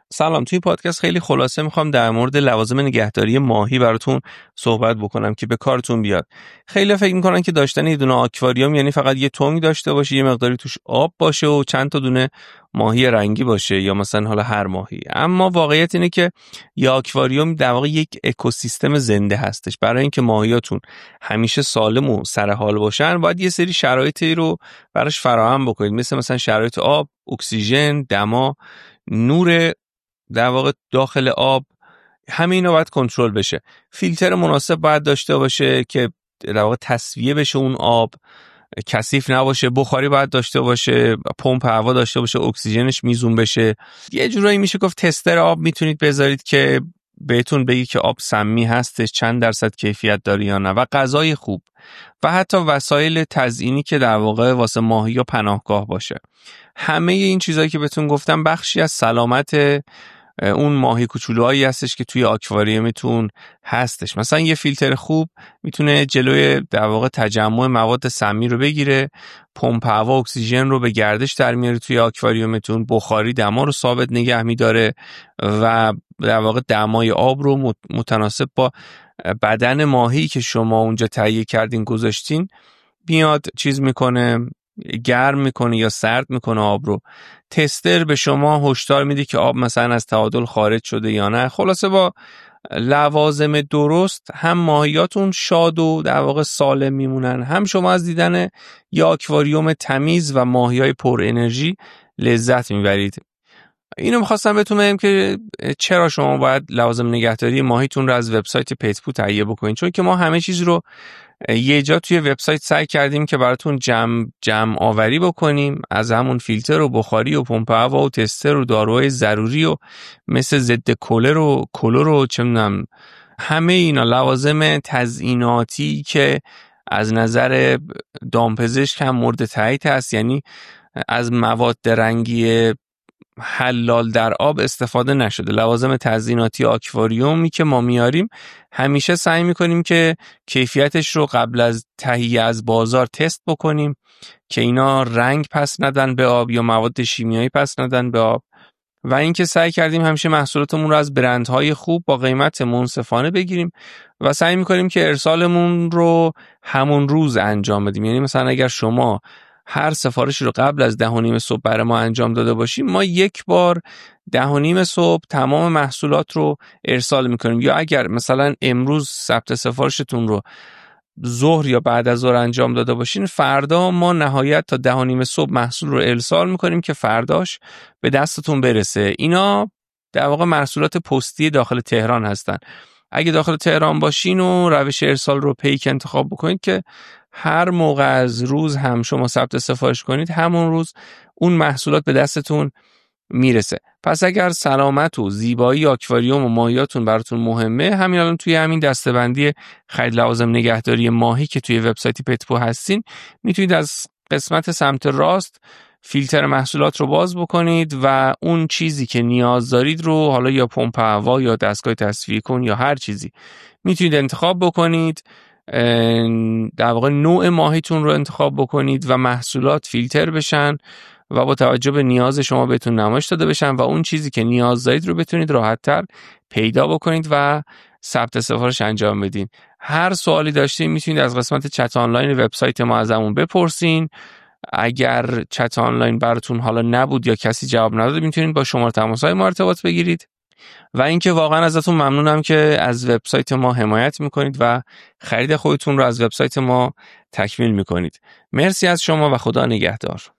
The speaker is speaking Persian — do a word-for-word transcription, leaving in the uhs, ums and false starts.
سلام، توی پادکست خیلی خلاصه میخوام در مورد لوازم نگهداری ماهی براتون صحبت بکنم که به کارتون بیاد. خیلی فکر میکنن که داشتن یه دونه آکواریوم یعنی فقط یه تنگ داشته باشه، یه مقداری توش آب باشه و چند تا دونه ماهی رنگی باشه یا مثلا حالا هر ماهی. اما واقعیت اینه که یه آکواریوم در واقع یک اکوسیستم زنده هستش. برای اینکه ماهیاتون همیشه سالم و سر حال باشن باید یه سری شرایطی رو براش فراهم بکنید، مثل مثلا شرایط آب، اکسیژن، دما، نور در واقع داخل آب، همه اینا باید کنترل بشه. فیلتر مناسب باید داشته باشه که در واقع تصفیه بشه اون آب، کثیف نباشه. بخاری باید داشته باشه، پمپ هوا داشته باشه، اکسیژنش میزون بشه. یه جورایی میشه گفت تستر آب میتونید بذارید که بهتون بگی که آب سمی هستش، چند درصد کیفیت داره یا نه، و غذای خوب و حتی وسایل تزیینی که در واقع واسه ماهی یا پناهگاه باشه. همه این چیزایی که بهتون گفتم بخشی از سلامت اون ماهی کوچولوهایی هستش که توی آکواریومتون هستش. مثلا یه فیلتر خوب میتونه جلوی در واقع تجمع مواد سمی رو بگیره، پمپ هوا اکسیژن رو به گردش در میاره توی آکواریومتون، بخاری دما رو ثابت نگه میداره و در واقع دمای آب رو متناسب با بدن ماهی که شما اونجا تهیه کردین گذاشتین میاد چیز میکنه، گرم میکنه یا سرد میکنه آب رو. تستر به شما هشدار میده که آب مثلا از تعادل خارج شده یا نه. خلاصه با لوازم درست هم ماهیاتون شاد و در واقع سالم میمونن، هم شما از دیدن یا آکواریوم تمیز و ماهیای پر انرژی لذت میبرید. اینو میخواستم بهتون بگم که چرا شما باید لوازم نگهداری ماهیتون رو از وبسایت پیتپو تهیه بکنید. چون که ما همه چیز رو یه جا توی وبسایت سعی کردیم که براتون جمع جمع آوری بکنیم، از همون فیلتر و بخاری و پمپ هوا و تستر و داروهای ضروری و مثل ضد کلر و کلر و چه میدونم همه اینا لوازم تزییناتی که از نظر دامپزشک هم مورد تایید هست، یعنی از مواد رنگی حلال در آب استفاده نشده. لوازم تزییناتی آکواریومی که ما میاریم همیشه سعی میکنیم که کیفیتش رو قبل از تهیه از بازار تست بکنیم که اینا رنگ پس ندن به آب یا مواد شیمیایی پس ندن به آب، و اینکه سعی کردیم همیشه محصولاتمون رو از برندهای خوب با قیمت منصفانه بگیریم و سعی میکنیم که ارسالمون رو همون روز انجام بدیم. یعنی مثلا اگر شما هر سفارشی رو قبل از ده و نیم صبح برای ما انجام داده باشیم، ما یک بار ده و نیم صبح تمام محصولات رو ارسال میکنیم. یا اگر مثلا امروز ثبت سفارشتون رو ظهر یا بعد از ظهر انجام داده باشین، فردا ما نهایت تا ده و نیم صبح محصول رو ارسال میکنیم که فرداش به دستتون برسه. اینا در واقع محصولات پستی داخل تهران هستن. اگه داخل تهران باشین و روش ارسال رو پیک انتخاب بکنید که هر موقع از روز هم شما ثبت سفارش کنید همون روز اون محصولات به دستتون میرسه. پس اگر سلامت و زیبایی آکواریوم و ماهیاتون براتون مهمه، همین الان توی همین دسته‌بندی خرید لوازم نگهداری ماهی که توی وبسایت پیتپو هستین میتونید از قسمت سمت راست فیلتر محصولات رو باز بکنید و اون چیزی که نیاز دارید رو، حالا یا پمپ هوا یا دستگاه تصفیه کن یا هر چیزی، میتونید انتخاب بکنید. در واقع نوع ماهیتون رو انتخاب بکنید و محصولات فیلتر بشن و با توجه به نیاز شما بهتون نمایش داده بشن و اون چیزی که نیاز دارید رو بتونید راحت‌تر پیدا بکنید و ثبت سفارش انجام بدین. هر سوالی داشتین میتونید از قسمت چت آنلاین وبسایت ما ازمون بپرسین. اگر چت آنلاین براتون حالا نبود یا کسی جواب نداد، میتونید با شماره تماس‌های ما ارتباط بگیرید. و اینکه واقعا ازتون ممنونم که از وبسایت ما حمایت میکنید و خرید خودتون رو از وبسایت ما تکمیل میکنید. مرسی از شما و خدا نگهدار.